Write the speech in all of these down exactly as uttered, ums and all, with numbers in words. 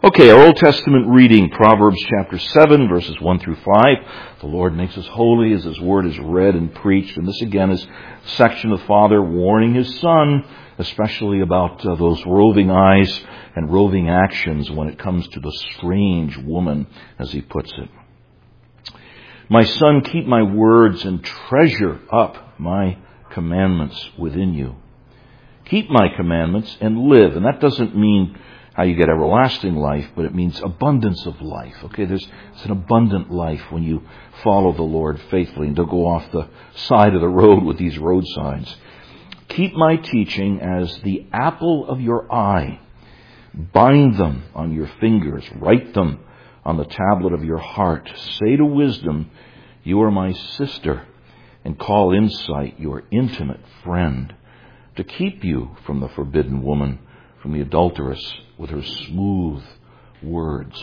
Okay, our Old Testament reading, Proverbs chapter seven, verses one through five. The Lord makes us holy as His Word is read and preached. And this again is a section of the Father warning His Son, especially about uh, those roving eyes and roving actions when it comes to the strange woman, as He puts it. My son, keep my words and treasure up my commandments within you. Keep my commandments and live. And that doesn't mean how you get everlasting life, but it means abundance of life. Okay, there's it's an abundant life when you follow the Lord faithfully and don't go off the side of the road with these road signs. Keep my teaching as the apple of your eye. Bind them on your fingers. Write them on the tablet of your heart. Say to wisdom, you are my sister, and call insight your intimate friend, to keep you from the forbidden woman, from the adulteress with her smooth words.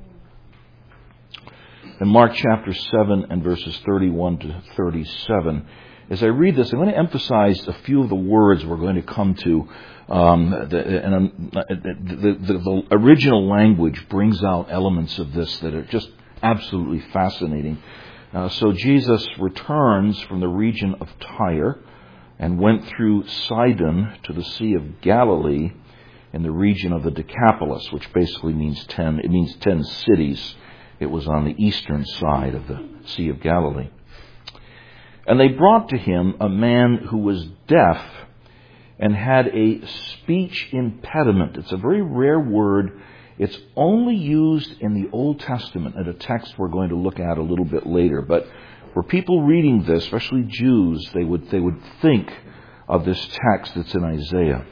In Mark chapter seven and verses thirty-one to thirty-seven, as I read this, I'm going to emphasize a few of the words we're going to come to. Um, the, and, um, the, the, the original language brings out elements of this that are just absolutely fascinating. Uh, so Jesus returns from the region of Tyre and went through Sidon to the Sea of Galilee in the region of the Decapolis, which basically means ten. It means ten cities. It was on the eastern side of the Sea of Galilee. And they brought to him a man who was deaf and had a speech impediment. It's a very rare word. It's only used in the Old Testament, at a text we're going to look at a little bit later. But for people reading this, especially Jews, they would they would think of this text that's in Isaiah.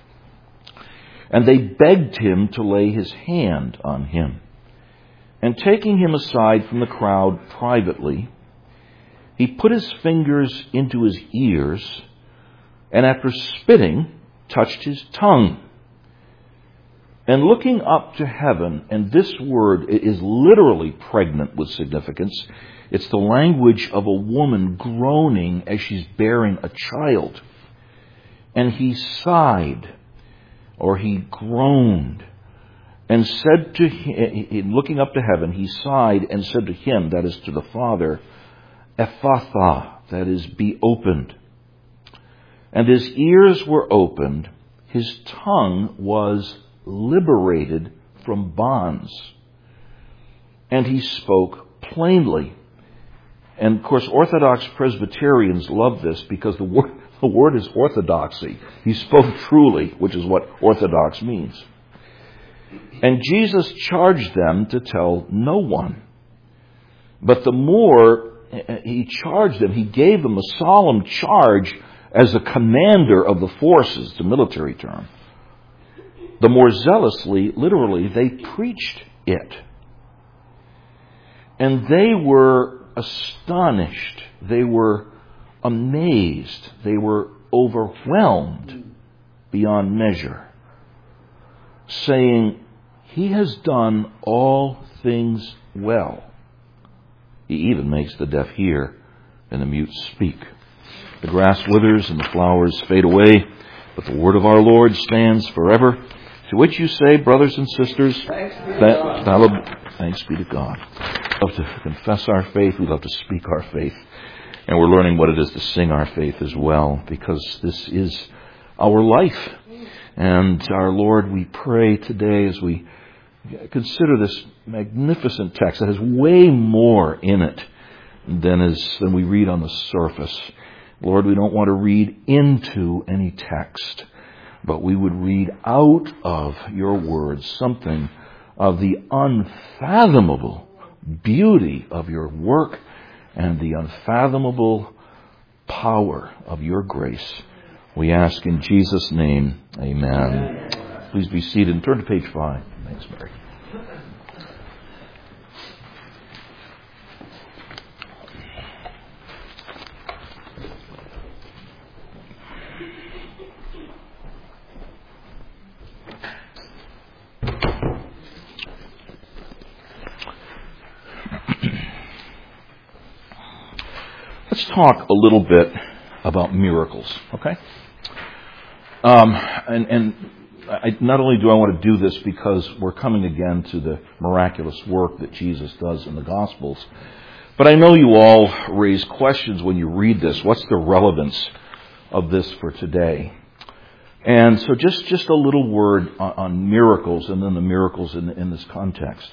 And they begged him to lay his hand on him. And taking him aside from the crowd privately, he put his fingers into his ears, and after spitting, touched his tongue. And looking up to heaven, and this word is literally pregnant with significance. It's the language of a woman groaning as she's bearing a child. And he sighed, or he groaned, and said to him, looking up to heaven, he sighed and said to him, that is to the Father, Ephphatha, that is, be opened. And his ears were opened, his tongue was liberated from bonds, and he spoke plainly. And of course, Orthodox Presbyterians love this because the word, the word is orthodoxy. He spoke truly, which is what orthodox means. And Jesus charged them to tell no one. But the more he charged them, he gave them a solemn charge as a commander of the forces, the military term. The more zealously, literally, they preached it. And they were astonished. They were amazed. They were overwhelmed beyond measure, saying, he has done all things well. He even makes the deaf hear and the mute speak. The grass withers and the flowers fade away, but the word of our Lord stands forever. To which you say, brothers and sisters, thanks be to God. Thanks be to God. We love to confess our faith. We love to speak our faith. And we're learning what it is to sing our faith as well, because this is our life. And our Lord, we pray today as we consider this magnificent text that has way more in it than is than we read on the surface. Lord, we don't want to read into any text, but we would read out of your words something of the unfathomable beauty of your work and the unfathomable power of your grace. We ask in Jesus' name, amen. Amen. Please be seated and turn to page five. Thanks, Mary. Let's talk a little bit about miracles, okay? Um, and, and I, not only do I want to do this because we're coming again to the miraculous work that Jesus does in the Gospels, but I know you all raise questions when you read this. What's the relevance of this for today? And so just, just a little word on, on miracles and then the miracles in, in this context.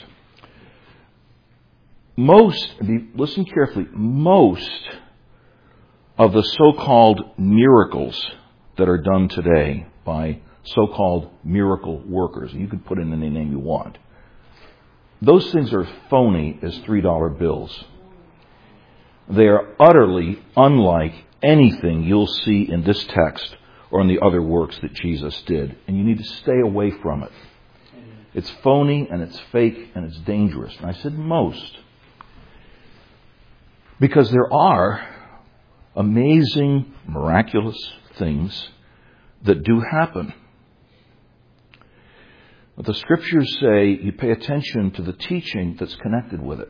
Most, listen carefully, most of the so-called miracles that are done today by so-called miracle workers, and you can put in any name you want, those things are phony as three dollar bills. They are utterly unlike anything you'll see in this text or in the other works that Jesus did, and you need to stay away from it. It's phony and it's fake and it's dangerous. And I said most, because there are amazing, miraculous things that do happen. But the Scriptures say you pay attention to the teaching that's connected with it.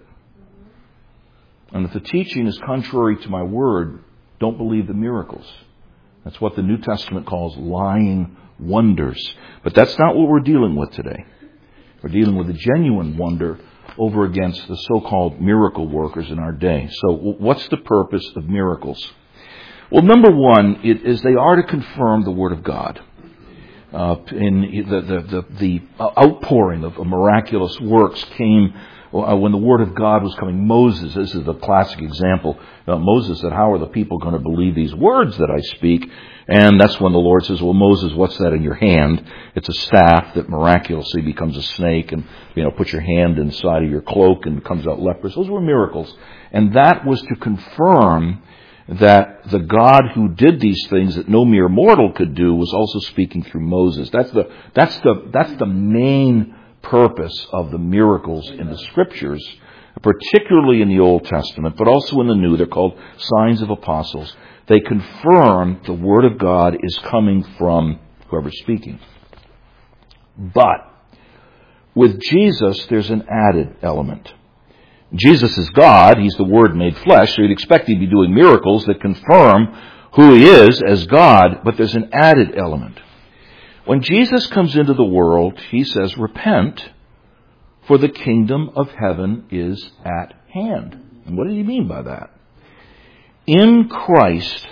And if the teaching is contrary to my word, don't believe the miracles. That's what the New Testament calls lying wonders. But that's not what we're dealing with today. We're dealing with a genuine wonder over against the so-called miracle workers in our day. So what's the purpose of miracles? Well, number one, it is they are to confirm the Word of God. Uh, in the, the, the, the outpouring of miraculous works came uh, when the Word of God was coming. Moses, this is the classic example. Uh, Moses said, how are the people going to believe these words that I speak? And that's when the Lord says, well, Moses, what's that in your hand? It's a staff that miraculously becomes a snake, and, you know, put your hand inside of your cloak and it comes out leprous. Those were miracles. And that was to confirm that the God who did these things that no mere mortal could do was also speaking through Moses. That's the, that's the, that's the main purpose of the miracles in the Scriptures, particularly in the Old Testament, but also in the New. They're called signs of apostles. They confirm the Word of God is coming from whoever's speaking. But with Jesus, there's an added element. Jesus is God. He's the Word made flesh, so you'd expect he'd be doing miracles that confirm who he is as God, but there's an added element. When Jesus comes into the world, he says, repent, for the kingdom of heaven is at hand. And what did he mean by that? In Christ,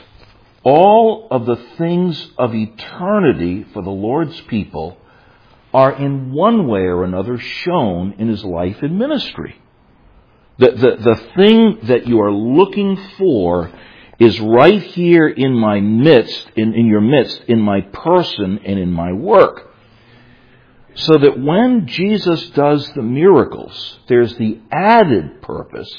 all of the things of eternity for the Lord's people are in one way or another shown in his life and ministry. The, the, the thing that you are looking for is right here in my midst, in, in your midst, in my person and in my work. So that when Jesus does the miracles, there's the added purpose.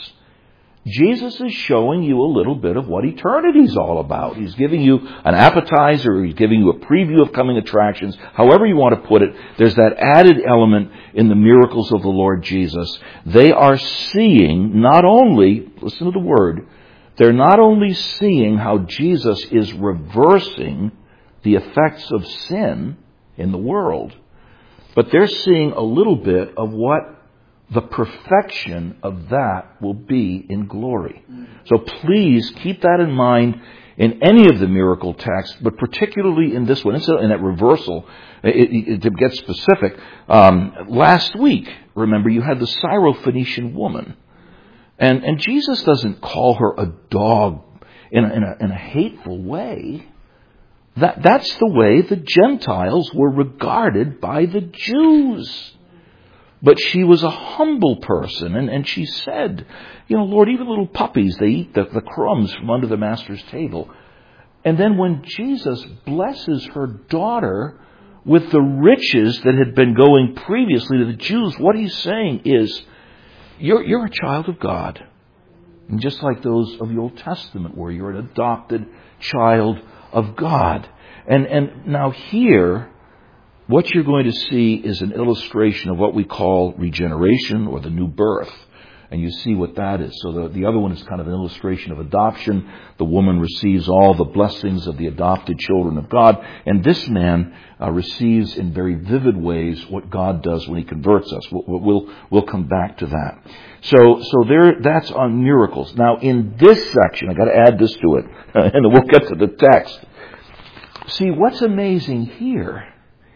Jesus is showing you a little bit of what eternity is all about. He's giving you an appetizer, or he's giving you a preview of coming attractions. However you want to put it, there's that added element in the miracles of the Lord Jesus. They are seeing not only, listen to the word, they're not only seeing how Jesus is reversing the effects of sin in the world, but they're seeing a little bit of what the perfection of that will be in glory. So please keep that in mind in any of the miracle texts, but particularly in this one. It's in that reversal, it, it, to get specific. Um, last week, remember, you had the Syrophoenician woman. And, and Jesus doesn't call her a dog in a, in a, in a hateful way. That, that's the way the Gentiles were regarded by the Jews. But she was a humble person, and, and she said, you know, Lord, even little puppies, they eat the, the crumbs from under the master's table. And then when Jesus blesses her daughter with the riches that had been going previously to the Jews, what he's saying is, you're, you're a child of God. And just like those of the Old Testament were, you're an adopted child of God. And, and now here, what you're going to see is an illustration of what we call regeneration or the new birth. And you see what that is. So the, the other one is kind of an illustration of adoption. The woman receives all the blessings of the adopted children of God. And this man uh, receives in very vivid ways what God does when he converts us. We'll, we'll, we'll come back to that. So, so there, that's on miracles. Now in this section, I got to add this to it, and then we'll get to the text. See, what's amazing here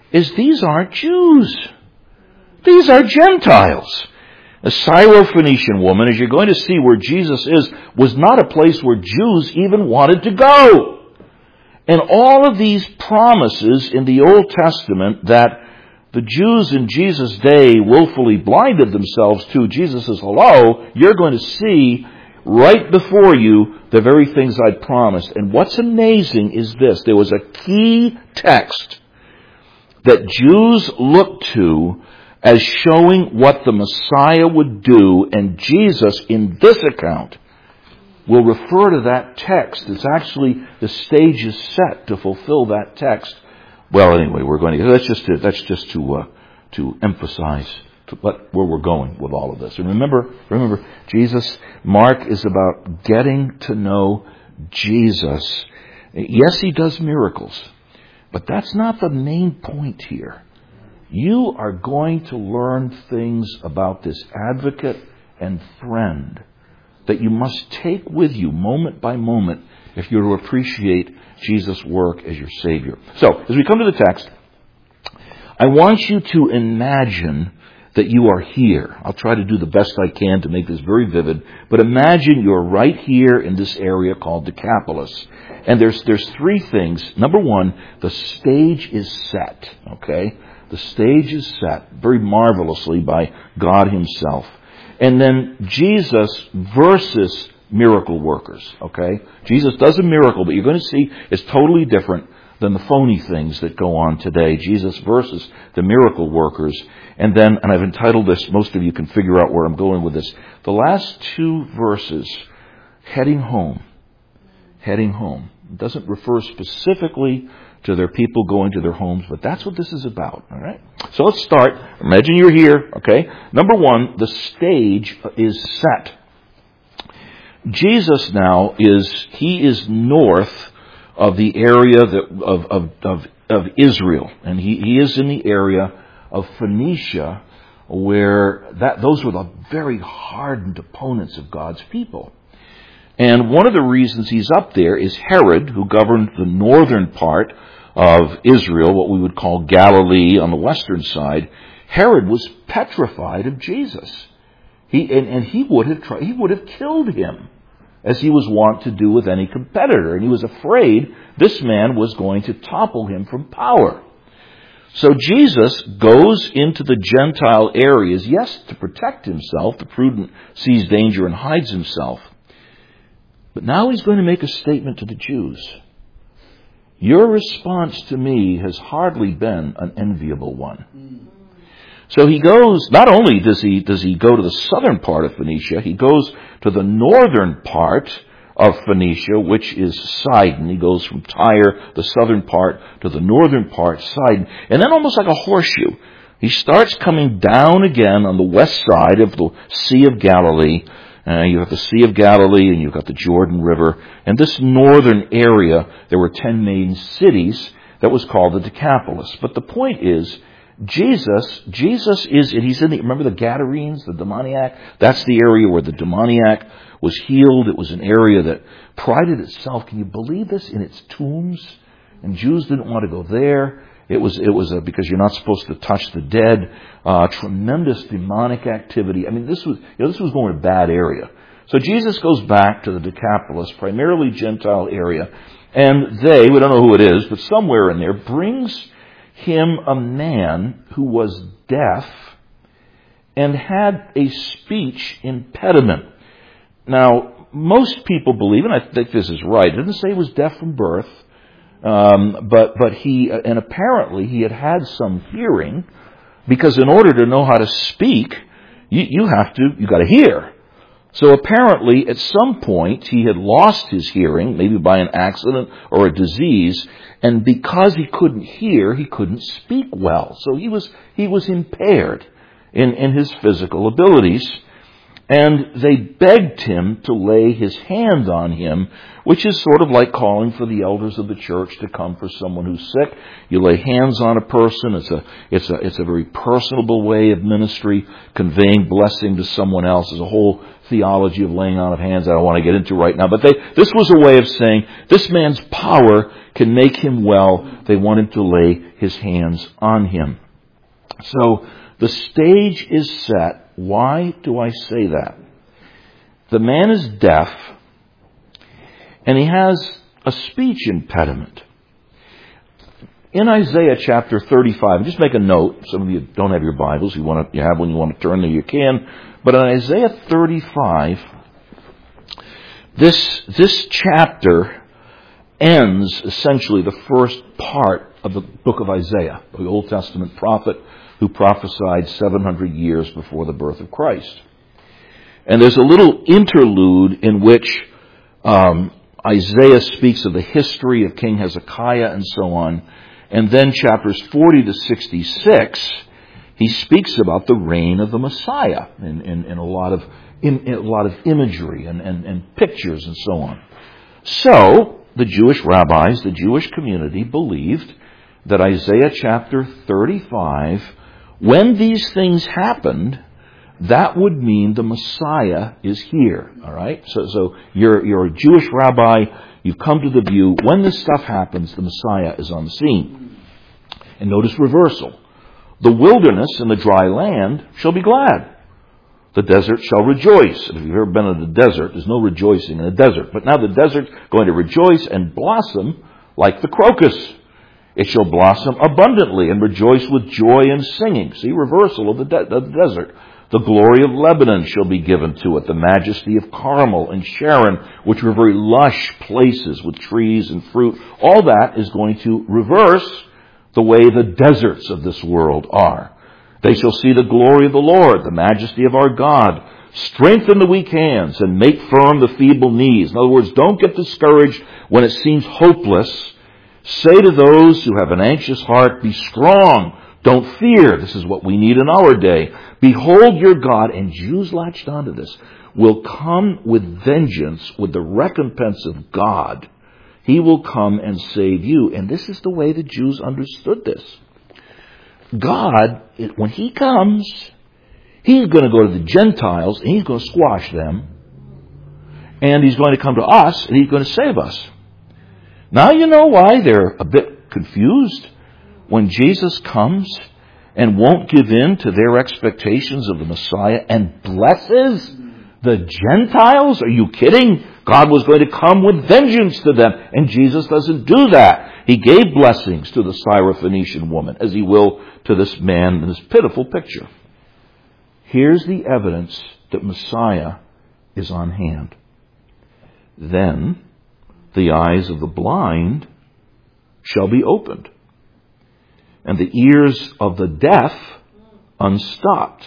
is these aren't Jews. These are Gentiles. A Syrophoenician woman, as you're going to see where Jesus is, was not a place where Jews even wanted to go. And all of these promises in the Old Testament that the Jews in Jesus' day willfully blinded themselves to, Jesus says, hello, you're going to see right before you the very things I promised. And what's amazing is this. There was a key text that Jews looked to as showing what the Messiah would do, and Jesus, in this account, will refer to that text. It's actually, the stage is set to fulfill that text. Well, anyway, we're going to, that's just to, that's just to, uh, to emphasize to what, where we're going with all of this. And remember, remember, Jesus, Mark is about getting to know Jesus. Yes, he does miracles, but that's not the main point here. You are going to learn things about this advocate and friend that you must take with you moment by moment if you're to appreciate Jesus' work as your Savior. So, as we come to the text, I want you to imagine that you are here. I'll try to do the best I can to make this very vivid, but imagine you're right here in this area called Decapolis. And there's there's three things. Number one, the stage is set, okay? The stage is set very marvelously by God himself. And then Jesus versus miracle workers, okay? Jesus does a miracle, but you're going to see it's totally different than the phony things that go on today. Jesus versus the miracle workers. And then, and I've entitled this, most of you can figure out where I'm going with this, the last two verses, heading home. Heading home. It doesn't refer specifically to their people going to their homes, but that's what this is about, all right? So let's start. Imagine you're here, okay? Number one, the stage is set. Jesus now is, he is north of the area that, of, of, of, of Israel, and he, he is in the area of Phoenicia, where that, those were the very hardened opponents of God's people. And one of the reasons he's up there is Herod, who governed the northern part of Israel, what we would call Galilee on the western side. Herod was petrified of Jesus. He, and, and he would have tried, he would have killed him, as he was wont to do with any competitor. And he was afraid this man was going to topple him from power. So Jesus goes into the Gentile areas, yes, to protect himself. The prudent sees danger and hides himself. But now he's going to make a statement to the Jews. Your response to me has hardly been an enviable one. So he goes, not only does he, does he go to the southern part of Phoenicia, he goes to the northern part of Phoenicia, which is Sidon. He goes from Tyre, the southern part, to the northern part, Sidon. And then almost like a horseshoe, he starts coming down again on the west side of the Sea of Galilee. Uh, you've got the Sea of Galilee and you've got the Jordan River. And this northern area, there were ten main cities that was called the Decapolis. But the point is, Jesus, Jesus is, and he's in the, remember the Gadarenes, the demoniac? That's the area where the demoniac was healed. It was an area that prided itself, can you believe this, in its tombs? And Jews didn't want to go there. It was, it was a, because you're not supposed to touch the dead. Uh, tremendous demonic activity. I mean, this was, you know, this was going to a bad area. So Jesus goes back to the Decapolis, primarily Gentile area, and they, we don't know who it is, but somewhere in there, brings him a man who was deaf and had a speech impediment. Now, most people believe, and I think this is right, it doesn't say he was deaf from birth, um, but but he, and apparently he had had some hearing, because in order to know how to speak, you, you have to, you got to hear. So apparently at some point he had lost his hearing, maybe by an accident or a disease, and because he couldn't hear, he couldn't speak well. So he was he was impaired in, in his physical abilities. And they begged him to lay his hand on him, which is sort of like calling for the elders of the church to come for someone who's sick. You lay hands on a person. It's a, it's a, it's a very personable way of ministry, conveying blessing to someone else. There's a whole theology of laying on of hands I don't want to get into right now. But they, this was a way of saying, this man's power can make him well. They wanted to lay his hands on him. So the stage is set. Why do I say that? The man is deaf, and he has a speech impediment. In Isaiah chapter thirty-five, just make a note. Some of you don't have your Bibles. You want to, you have one. You want to turn there, you can. But in Isaiah thirty-five, this this chapter ends essentially the first part of the book of Isaiah, the Old Testament prophet who prophesied seven hundred years before the birth of Christ. And there's a little interlude in which um, Isaiah speaks of the history of King Hezekiah and so on. And then chapters forty to sixty-six, he speaks about the reign of the Messiah in, in, in, a, lot of, in, in a lot of imagery and, and, and pictures and so on. So the Jewish rabbis, the Jewish community believed that Isaiah chapter thirty-five, when these things happened, that would mean the Messiah is here. All right? So, so you're, you're a Jewish rabbi. You've come to the view, when this stuff happens, the Messiah is on the scene. And notice reversal. The wilderness and the dry land shall be glad. The desert shall rejoice. And if you've ever been in the desert, there's no rejoicing in the desert. But now the desert's going to rejoice and blossom like the crocus. It shall blossom abundantly and rejoice with joy and singing. See, reversal of the, de- of the desert. The glory of Lebanon shall be given to it, the majesty of Carmel and Sharon, which were very lush places with trees and fruit. All that is going to reverse the way the deserts of this world are. They shall see the glory of the Lord, the majesty of our God. Strengthen the weak hands and make firm the feeble knees. In other words, don't get discouraged when it seems hopeless. Say to those who have an anxious heart, be strong. Don't fear. This is what we need in our day. Behold your God, and Jews latched onto this, will come with vengeance, with the recompense of God. He will come and save you. And this is the way the Jews understood this. God, when He comes, He's going to go to the Gentiles, and He's going to squash them. And He's going to come to us, and He's going to save us. Now you know why they're a bit confused when Jesus comes and won't give in to their expectations of the Messiah and blesses the Gentiles. Are you kidding? God was going to come with vengeance to them, and Jesus doesn't do that. He gave blessings to the Syrophoenician woman, as He will to this man in this pitiful picture. Here's the evidence that Messiah is on hand. Then the eyes of the blind shall be opened, and the ears of the deaf unstopped.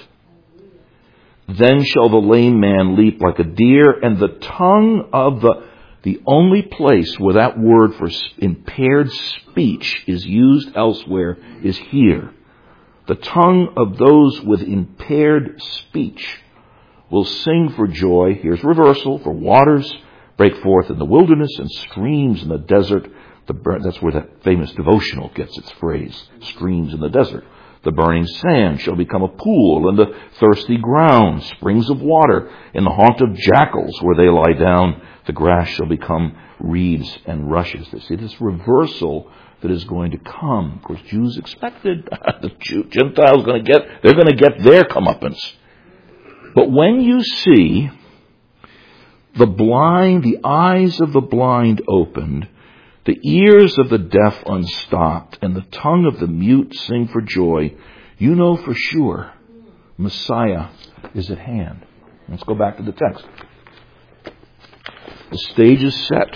Then shall the lame man leap like a deer, and the tongue of the, the only place where that word for impaired speech is used elsewhere is here. The tongue of those with impaired speech will sing for joy. Here's reversal. For waters break forth in the wilderness and streams in the desert. The, that's where that famous devotional gets its phrase, streams in the desert. The burning sand shall become a pool, and the thirsty ground, springs of water. In the haunt of jackals where they lie down, the grass shall become reeds and rushes. They see this reversal that is going to come. Of course, Jews expected the Jew, Gentiles going to get, they're going to get their comeuppance. But when you see the blind, the eyes of the blind opened, the ears of the deaf unstopped, and the tongue of the mute sing for joy, you know for sure Messiah is at hand. Let's go back to the text. The stage is set.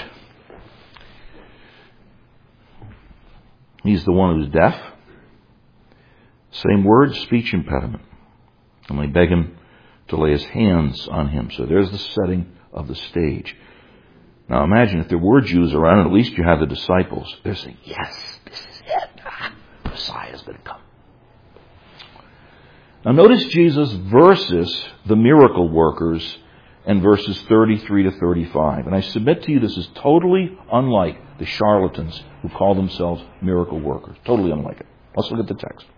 He's the one who's deaf. Same word, speech impediment. And they beg him to lay his hands on him. So there's the setting of the stage. Now imagine if there were Jews around, and at least you have the disciples. They're saying, yes, this is it. Ah, Messiah's going to come. Now notice Jesus versus the miracle workers in verses thirty-three to thirty-five. And I submit to you this is totally unlike the charlatans who call themselves miracle workers. Totally unlike it. Let's look at the text.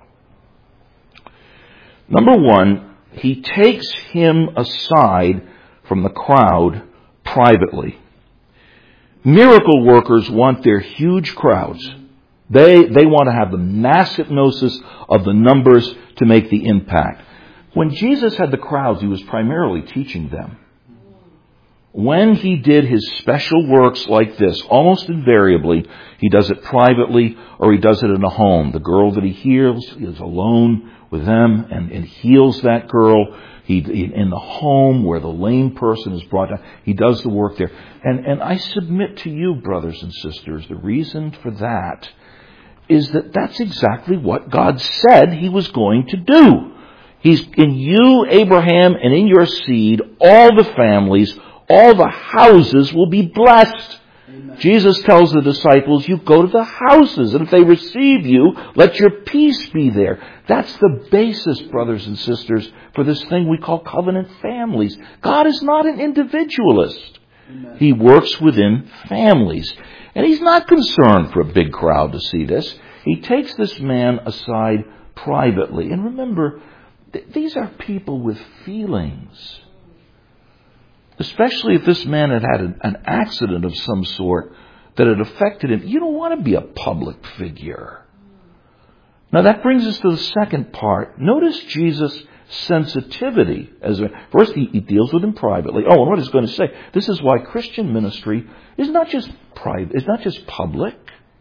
Number one, he takes him aside from the crowd privately. Miracle workers want their huge crowds. They, they want to have the mass hypnosis of the numbers to make the impact. When Jesus had the crowds, he was primarily teaching them. When he did his special works like this, almost invariably, he does it privately or he does it in a home. The girl that he heals is alone with them and, and heals that girl. He, in the home where the lame person is brought down, he does the work there. And, and I submit to you, brothers and sisters, the reason for that is that that's exactly what God said he was going to do. He's in you, Abraham, and in your seed, all the families, all the houses will be blessed. Amen. Jesus tells the disciples, you go to the houses, and if they receive you, let your peace be there. That's the basis, brothers and sisters, for this thing we call covenant families. God is not an individualist. Amen. He works within families. And he's not concerned for a big crowd to see this. He takes this man aside privately. And remember, th- these are people with feelings. Especially if this man had had an, an accident of some sort that had affected him. You don't want to be a public figure. Now that brings us to the second part. Notice Jesus' sensitivity. As a, first, he, he deals with him privately. Oh, and what he's going to say, this is why Christian ministry is not just private, it's not just public.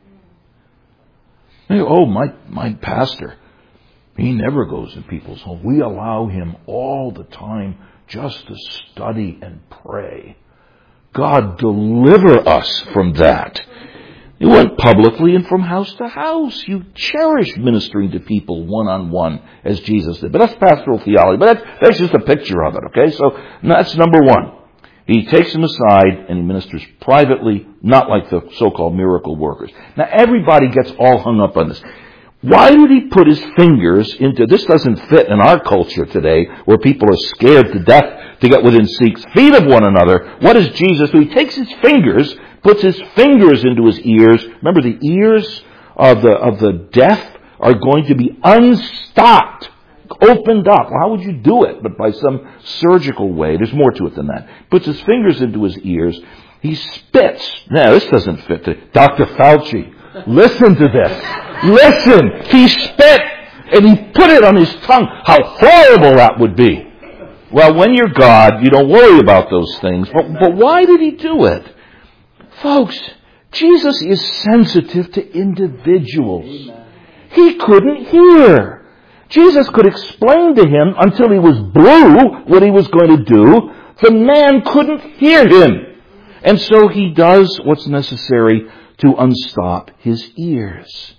Oh, my, my pastor, he never goes in people's homes. We allow him all the time just to study and pray. God, deliver us from that. You went publicly and from house to house. You cherish ministering to people one-on-one as Jesus did. But that's pastoral theology. But that's, that's just a picture of it, okay? So that's number one. He takes him aside and he ministers privately, not like the so-called miracle workers. Now everybody gets all hung up on this. Why did he put his fingers into, this doesn't fit in our culture today where people are scared to death to get within six feet of one another. What does Jesus do? He takes his fingers, puts his fingers into his ears. Remember, the ears of the, of the deaf are going to be unstopped, opened up. Well, how would you do it? But by some surgical way. There's more to it than that. Puts his fingers into his ears. He spits. Now, this doesn't fit to Doctor Fauci. Listen to this. Listen. He spit and he put it on his tongue. How horrible that would be. Well, when you're God, you don't worry about those things. But, but why did he do it? Folks, Jesus is sensitive to individuals. He couldn't hear. Jesus could explain to him until he was blue what he was going to do. The man couldn't hear him. And so he does what's necessary to unstop his ears.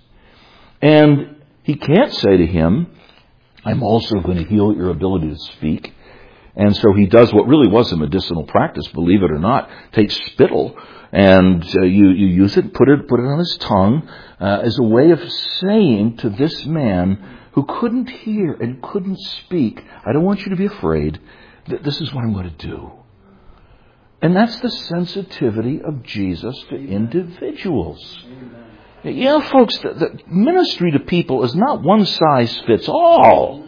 And he can't say to him, I'm also going to heal your ability to speak. And so he does what really was a medicinal practice, believe it or not. Take spittle and uh, you, you use it, put it, put it on his tongue uh, as a way of saying to this man who couldn't hear and couldn't speak, I don't want you to be afraid. Th- this is what I'm going to do. And that's the sensitivity of Jesus to individuals. Amen. You know, folks, the, the ministry to people is not one size fits all.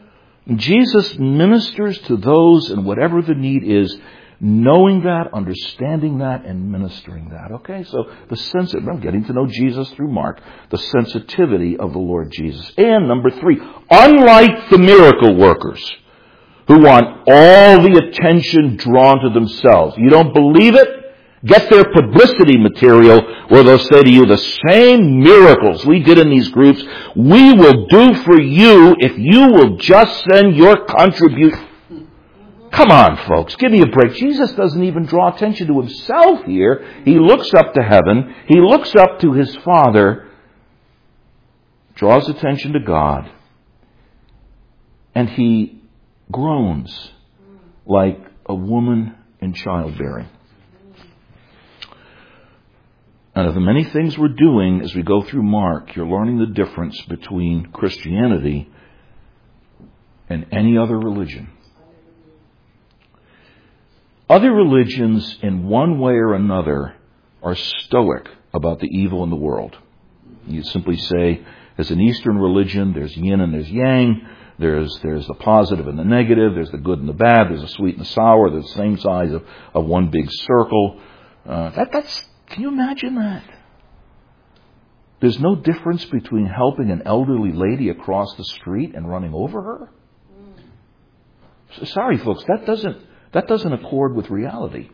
Jesus ministers to those and whatever the need is, knowing that, understanding that, and ministering that. Okay, so the sense of, I'm getting to know Jesus through Mark, the sensitivity of the Lord Jesus. And number three, unlike the miracle workers, who want all the attention drawn to themselves. You don't believe it? Get their publicity material where they'll say to you, the same miracles we did in these groups, we will do for you if you will just send your contribution. Come on, folks, give me a break. Jesus doesn't even draw attention to himself here. He looks up to heaven. He looks up to his Father, draws attention to God, and he groans like a woman in childbearing. And of the many things we're doing as we go through Mark, you're learning the difference between Christianity in any other religion. Other religions, in one way or another, are stoic about the evil in the world. You simply say, as an Eastern religion, there's yin and there's yang. There's there's the positive and the negative. There's the good and the bad. There's the sweet and the sour. They're the same size of, of one big circle. Uh, that that's can you imagine that? There's no difference between helping an elderly lady across the street and running over her. Sorry, folks, that doesn't that doesn't accord with reality.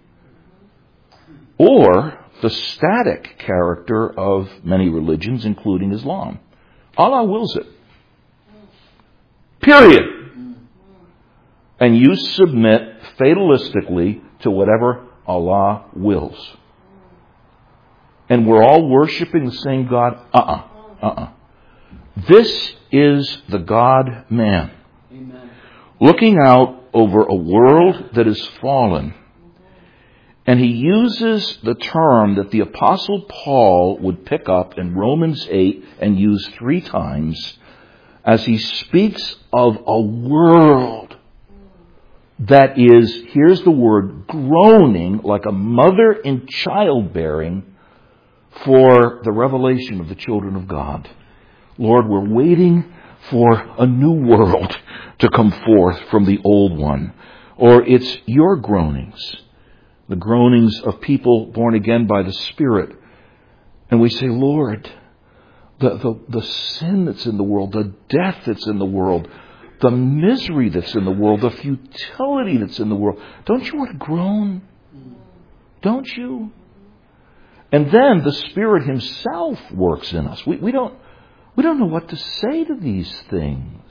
Or the static character of many religions, including Islam. Allah wills it. Period. And you submit fatalistically to whatever Allah wills. And we're all worshiping the same God? Uh-uh. Uh-uh. This is the God-man. Amen. Looking out over a world that is fallen. And he uses the term that the Apostle Paul would pick up in Romans eight and use three times as he speaks of a world that is, here's the word, groaning like a mother in childbearing for the revelation of the children of God. Lord, we're waiting for a new world to come forth from the old one. Or it's your groanings, the groanings of people born again by the Spirit. And we say, Lord, the, the, the sin that's in the world, the death that's in the world, the misery that's in the world, the futility that's in the world, don't you want to groan? Don't you? And then the Spirit Himself works in us. We, we don't we don't know what to say to these things.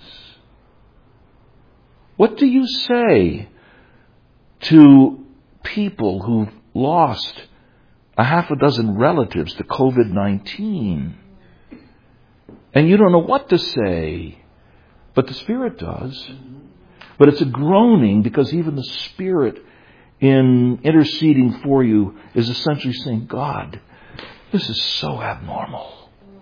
What do you say to people who've lost a half a dozen relatives to covid nineteen? And you don't know what to say, but the Spirit does. But it's a groaning because even the Spirit in interceding for you is essentially saying, God, this is so abnormal.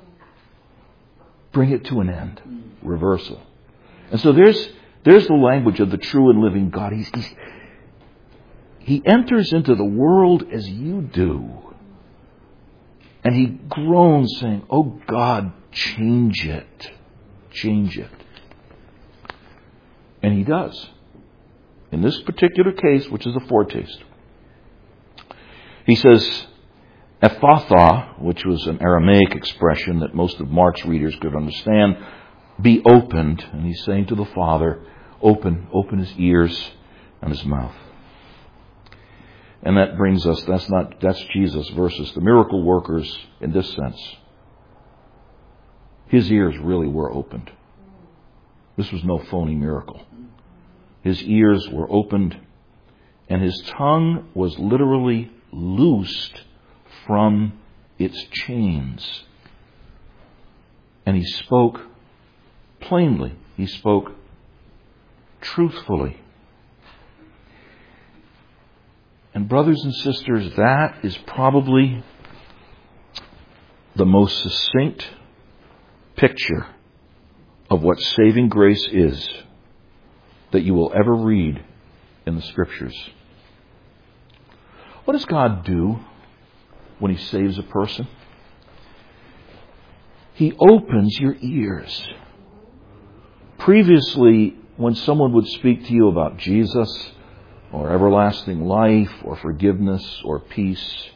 Bring it to an end. Reversal. And so there's there's the language of the true and living God. He's, he's, he enters into the world as you do. And he groans saying, oh God, change it. Change it. And he does. In this particular case, which is a foretaste. He says, Ephatha, which was an Aramaic expression that most of Mark's readers could understand, be opened. And he's saying to the Father, open, open his ears and his mouth. And that brings us, that's not, that's Jesus versus the miracle workers in this sense. His ears really were opened. This was no phony miracle. His ears were opened and his tongue was literally loosed from its chains. And he spoke plainly. He spoke truthfully. And brothers and sisters, that is probably the most succinct picture of what saving grace is that you will ever read in the Scriptures. What does God do when He saves a person? He opens your ears. Previously, when someone would speak to you about Jesus or everlasting life or forgiveness or peace,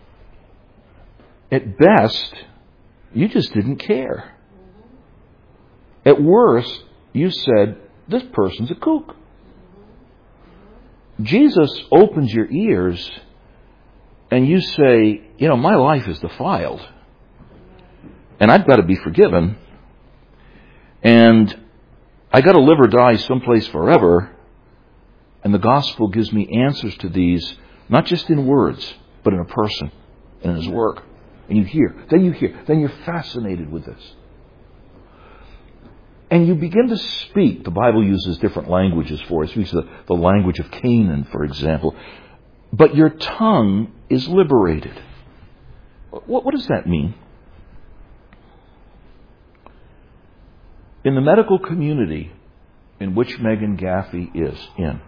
at best, you just didn't care. At worst, you said, this person's a kook. Jesus opens your ears and you say, you know, my life is defiled and I've got to be forgiven and I got to live or die someplace forever, and the gospel gives me answers to these, not just in words, but in a person and in His work. And you hear, then you hear, then you're fascinated with this. And you begin to speak. The Bible uses different languages for it. It speaks the, the language of Canaan, for example. But your tongue is liberated. What, what does that mean? In the medical community, in which Megan Gaffey is in,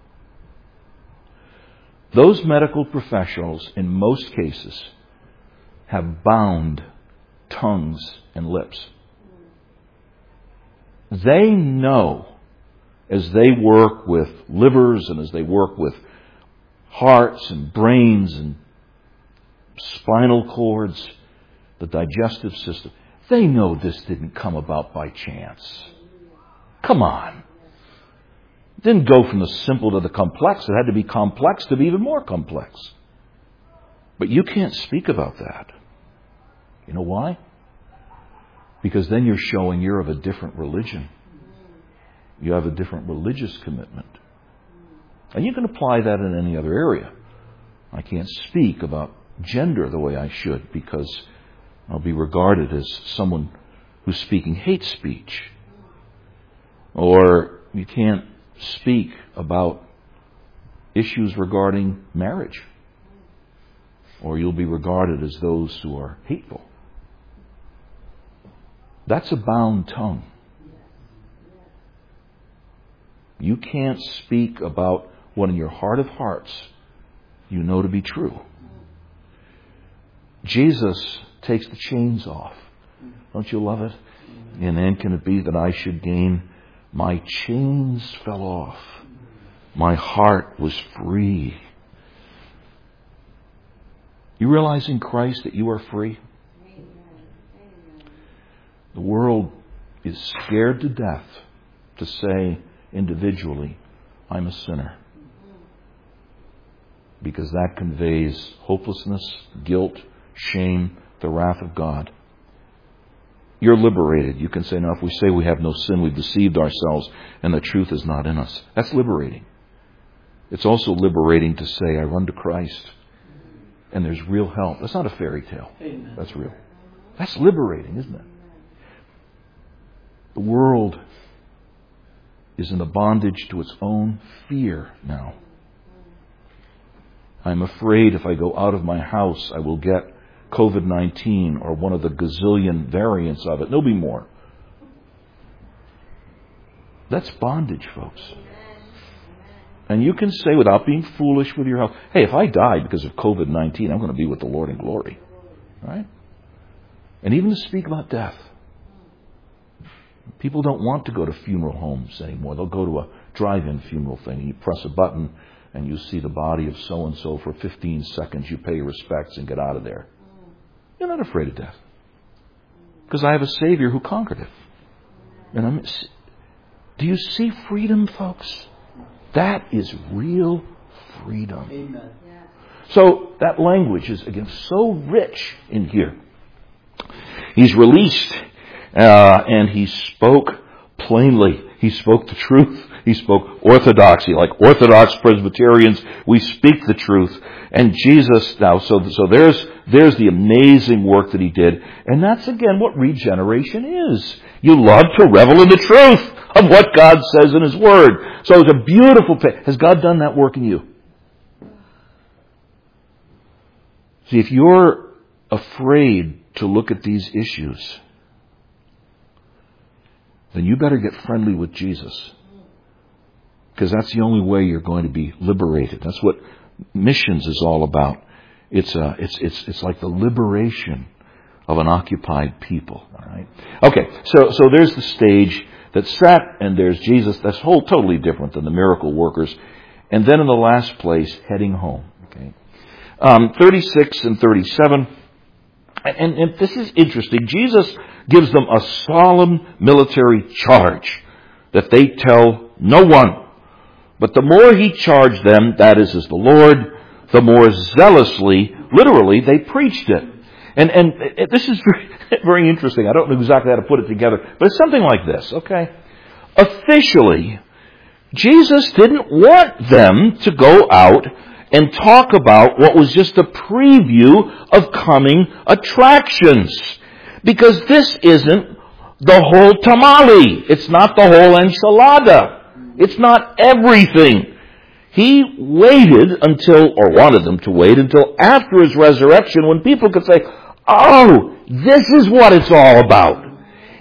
those medical professionals, in most cases, have bound tongues and lips. They know, as they work with livers and as they work with hearts and brains and spinal cords, the digestive system, they know this didn't come about by chance. Come on. It didn't go from the simple to the complex. It had to be complex to be even more complex. But you can't speak about that. You know why? Because then you're showing you're of a different religion. You have a different religious commitment. And you can apply that in any other area. I can't speak about gender the way I should because I'll be regarded as someone who's speaking hate speech. Or you can't speak about issues regarding marriage, or you'll be regarded as those who are hateful. That's a bound tongue. You can't speak about what in your heart of hearts you know to be true. Jesus takes the chains off. Don't you love it? And then can it be that I should gain? My chains fell off. My heart was free. You realize in Christ that you are free? The world is scared to death to say individually, I'm a sinner. Because that conveys hopelessness, guilt, shame, the wrath of God. You're liberated. You can say, no, if we say we have no sin, we've deceived ourselves and the truth is not in us. That's liberating. It's also liberating to say, I run to Christ and there's real help. That's not a fairy tale. Amen. That's real. That's liberating, isn't it? The world is in the bondage to its own fear now. I'm afraid if I go out of my house, I will get covid nineteen or one of the gazillion variants of it. There'll be more. That's bondage, folks. And you can say without being foolish with your health, hey, if I die because of covid nineteen, I'm going to be with the Lord in glory. Right? And even to speak about death. People don't want to go to funeral homes anymore. They'll go to a drive-in funeral thing. You press a button and you see the body of so-and-so for fifteen seconds. You pay your respects and get out of there. You're not afraid of death. Because I have a Savior who conquered it. And I'm, do you see freedom, folks? That is real freedom. Amen. So that language is, again, so rich in here. He's released uh, and he spoke plainly. He spoke the truth. He spoke orthodoxy. Like Orthodox Presbyterians, we speak the truth. And Jesus now, so, so there's, there's the amazing work that he did. And that's again what regeneration is. You love to revel in the truth of what God says in His Word. So it's a beautiful thing. Has God done that work in you? See, if you're afraid to look at these issues, then you better get friendly with Jesus. Because that's the only way you're going to be liberated. That's what missions is all about. It's a, it's it's it's like the liberation of an occupied people. All right. Okay. So so there's the stage that's set, and there's Jesus. That's whole totally different than the miracle workers. And then in the last place, heading home. Okay. Um, thirty-six and thirty-seven. And, and this is interesting. Jesus gives them a solemn military charge that they tell no one. But the more he charged them, that is, as the Lord, the more zealously, literally, they preached it. And and this is very, very interesting. I don't know exactly how to put it together, but it's something like this, okay? Officially, Jesus didn't want them to go out and talk about what was just a preview of coming attractions. Because this isn't the whole tamale. It's not the whole enchilada. It's not everything. He waited until, or wanted them to wait until after His resurrection when people could say, oh, this is what it's all about.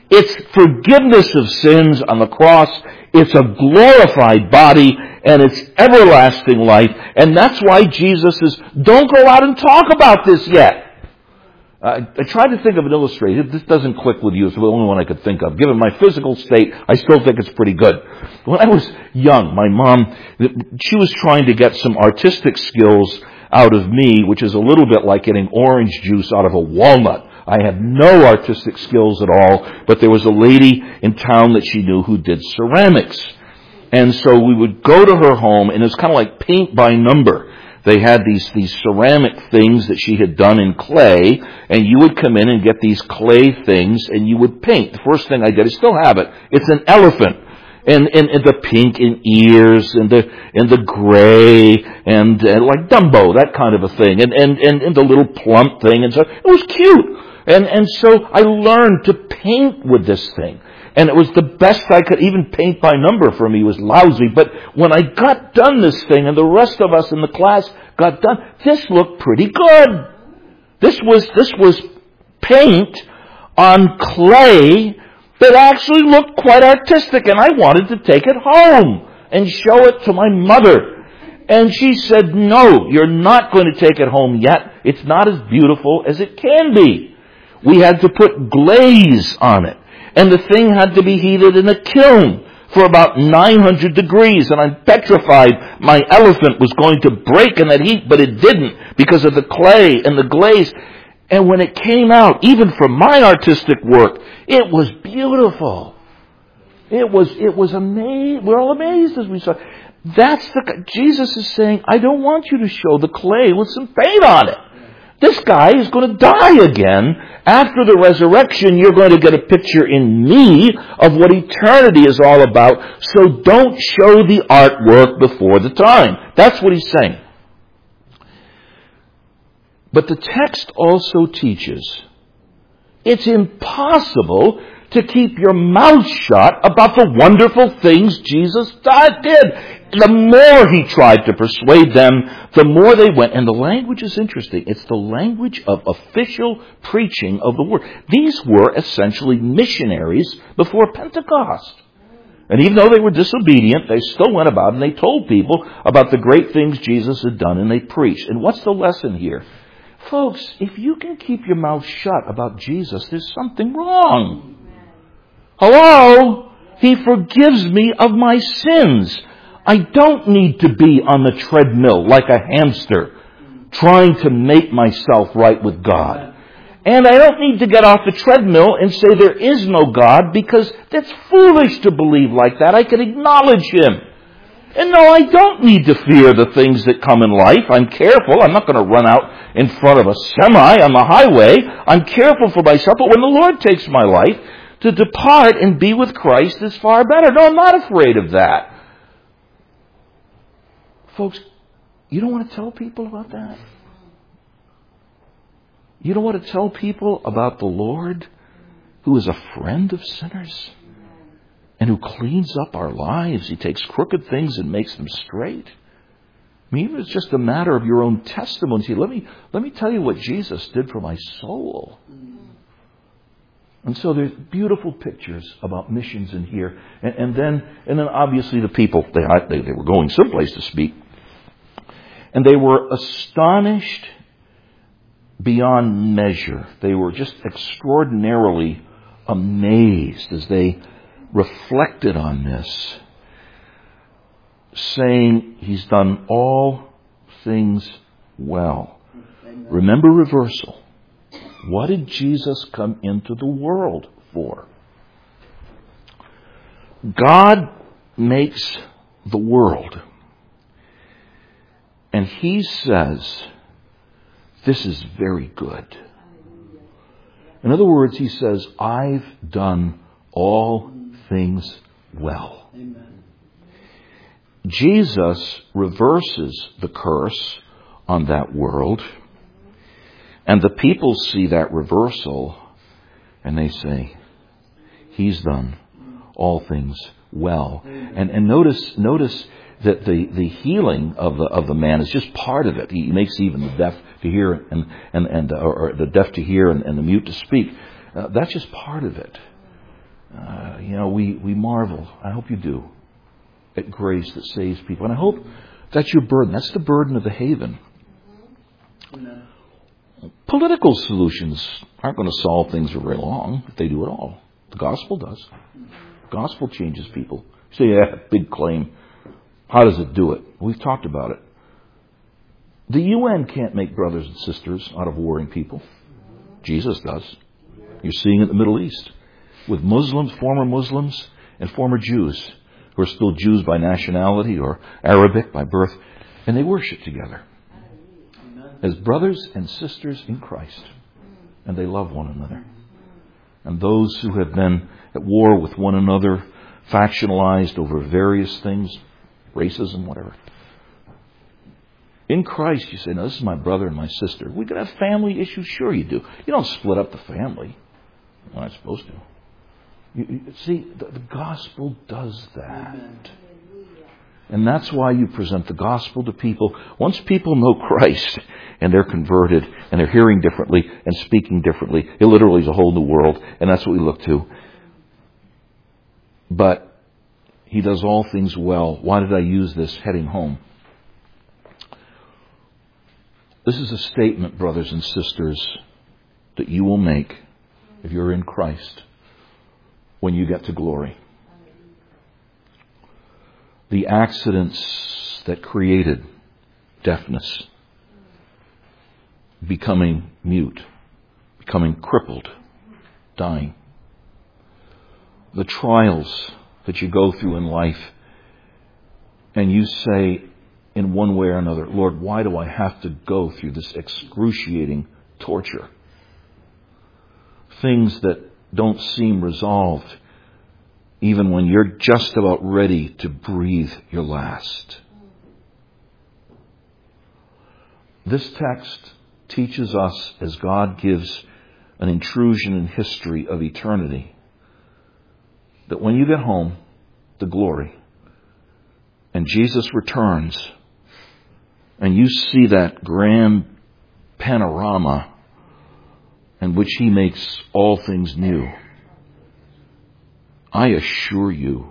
It's forgiveness of sins on the cross. It's a glorified body, and it's everlasting life. And that's why Jesus says, don't go out and talk about this yet. Uh, I tried to think of an illustration. This doesn't click with you. It's the only one I could think of. Given my physical state, I still think it's pretty good. When I was young, my mom, she was trying to get some artistic skills out of me, which is a little bit like getting orange juice out of a walnut. I have no artistic skills at all, but there was a lady in town that she knew who did ceramics. And so we would go to her home, and it was kind of like paint by number. They had these, these ceramic things that she had done in clay, and you would come in and get these clay things, and you would paint. The first thing I did, I still have it, it's an elephant. And, and, and the pink in ears, and the, and the gray, and, and like Dumbo, that kind of a thing, and, and, and, and the little plump thing, and so, it was cute. And, and so I learned to paint with this thing. And it was the best I could. Even paint by number for me was lousy. But when I got done this thing, and the rest of us in the class got done, this looked pretty good. This was, this was paint on clay that actually looked quite artistic. And I wanted to take it home and show it to my mother. And she said, no, you're not going to take it home yet. It's not as beautiful as it can be. We had to put glaze on it. And the thing had to be heated in a kiln for about nine hundred degrees. And I'm petrified my elephant was going to break in that heat, but it didn't because of the clay and the glaze. And when it came out, even from my artistic work, it was beautiful. It was, it was amazing. We're all amazed as we saw. That's the, Jesus is saying, I don't want you to show the clay with some paint on it. This guy is going to die again. After the resurrection, you're going to get a picture in me of what eternity is all about. So don't show the artwork before the time. That's what he's saying. But the text also teaches it's impossible to keep your mouth shut about the wonderful things Jesus did. The more he tried to persuade them, the more they went. And the language is interesting. It's the language of official preaching of the word. These were essentially missionaries before Pentecost. And even though they were disobedient, they still went about and they told people about the great things Jesus had done, and they preached. And what's the lesson here? Folks, if you can keep your mouth shut about Jesus, there's something wrong. Hello? He forgives me of my sins. I don't need to be on the treadmill like a hamster trying to make myself right with God. And I don't need to get off the treadmill and say there is no God, because that's foolish to believe like that. I can acknowledge Him. And no, I don't need to fear the things that come in life. I'm careful. I'm not going to run out in front of a semi on the highway. I'm careful for myself. But when the Lord takes my life, to depart and be with Christ is far better. No, I'm not afraid of that. Folks, you don't want to tell people about that? You don't want to tell people about the Lord who is a friend of sinners and who cleans up our lives. He takes crooked things and makes them straight. I mean, even if it's just a matter of your own testimony. See, let me, let me tell you what Jesus did for my soul. And so there's beautiful pictures about missions in here. And, and then and then obviously the people, they, they, they were going someplace to speak. And they were astonished beyond measure. They were just extraordinarily amazed as they reflected on this, saying, He's done all things well. Remember reversal. What did Jesus come into the world for? God makes the world. And He says, this is very good. In other words, He says, I've done all things well. Amen. Jesus reverses the curse on that world. And the people see that reversal and they say, He's done all things well. And and notice notice that the, the healing of the of the man is just part of it. He makes even the deaf to hear and and, and or, or the deaf to hear and, and the mute to speak. Uh, that's just part of it. uh, you know, we, we marvel. I hope you do. At grace that saves people. And I hope that's your burden. That's the burden of the Haven. Amen. Political solutions aren't going to solve things for very long, if they do at all. The gospel does. The gospel changes people. You say, yeah, big claim. How does it do it? We've talked about it. The U N can't make brothers and sisters out of warring people. Jesus does. You're seeing it in the Middle East with Muslims, former Muslims, and former Jews who are still Jews by nationality or Arabic by birth, and they worship together as brothers and sisters in Christ, and they love one another. And those who have been at war with one another, factionalized over various things, racism, whatever. In Christ, you say, no, this is my brother and my sister. We could have family issues. Sure you do. You don't split up the family. You're not supposed to. You, you, see, the, the gospel does that. Amen. And that's why you present the gospel to people. Once people know Christ and they're converted and they're hearing differently and speaking differently, it literally is a whole new world. And that's what we look to. But He does all things well. Why did I use this heading home? This is a statement, brothers and sisters, that you will make if you're in Christ when you get to glory. The accidents that created deafness, becoming mute, becoming crippled, dying. The trials that you go through in life, and you say in one way or another, Lord, why do I have to go through this excruciating torture? Things that don't seem resolved, even when you're just about ready to breathe your last. This text teaches us, as God gives an intrusion in history of eternity, that when you get home to glory and Jesus returns and you see that grand panorama in which He makes all things new, I assure you,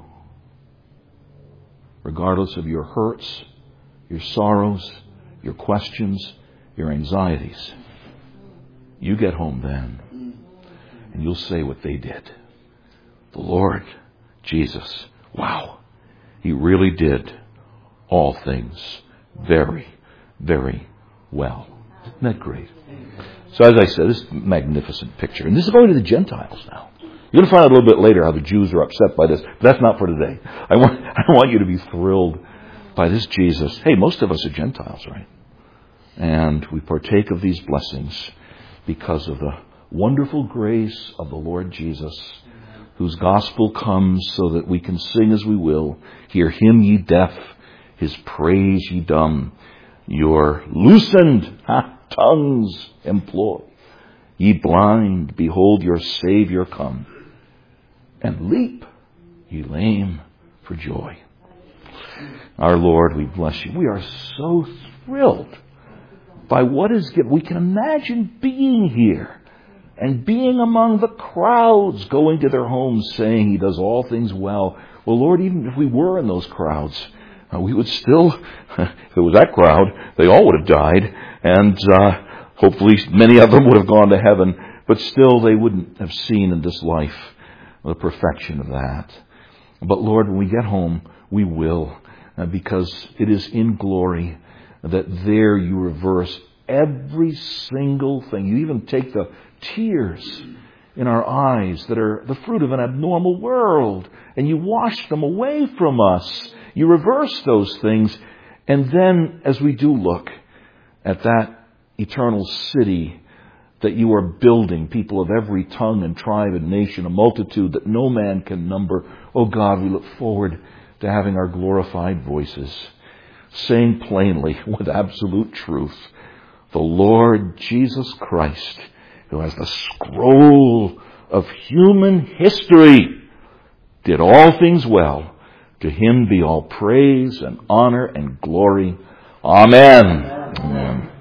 regardless of your hurts, your sorrows, your questions, your anxieties, you get home then and you'll say what they did. The Lord Jesus, wow, He really did all things very, very well. Isn't that great? So as I said, this is a magnificent picture. And this is going to the Gentiles now. You're going to find out a little bit later how the Jews are upset by this. But that's not for today. I want, I want you to be thrilled by this Jesus. Hey, most of us are Gentiles, right? And we partake of these blessings because of the wonderful grace of the Lord Jesus, whose gospel comes so that we can sing as we will. Hear Him, ye deaf, His praise, ye dumb. Your loosened ha, tongues employ. Ye blind, behold your Savior come. And leap, ye lame, for joy. Our Lord, we bless You. We are so thrilled by what is given. We can imagine being here and being among the crowds going to their homes saying He does all things well. Well, Lord, even if we were in those crowds, uh, we would still, if it was that crowd, they all would have died. And uh, hopefully many of them would have gone to heaven. But still they wouldn't have seen in this life the perfection of that. But Lord, when we get home, we will. Uh, because it is in glory that there You reverse every single thing. You even take the tears in our eyes that are the fruit of an abnormal world, and You wash them away from us. You reverse those things. And then as we do look at that eternal city that You are building, people of every tongue and tribe and nation, a multitude that no man can number, oh God, we look forward to having our glorified voices saying plainly with absolute truth, the Lord Jesus Christ, who has the scroll of human history, did all things well. To Him be all praise and honor and glory. Amen. Amen. Amen.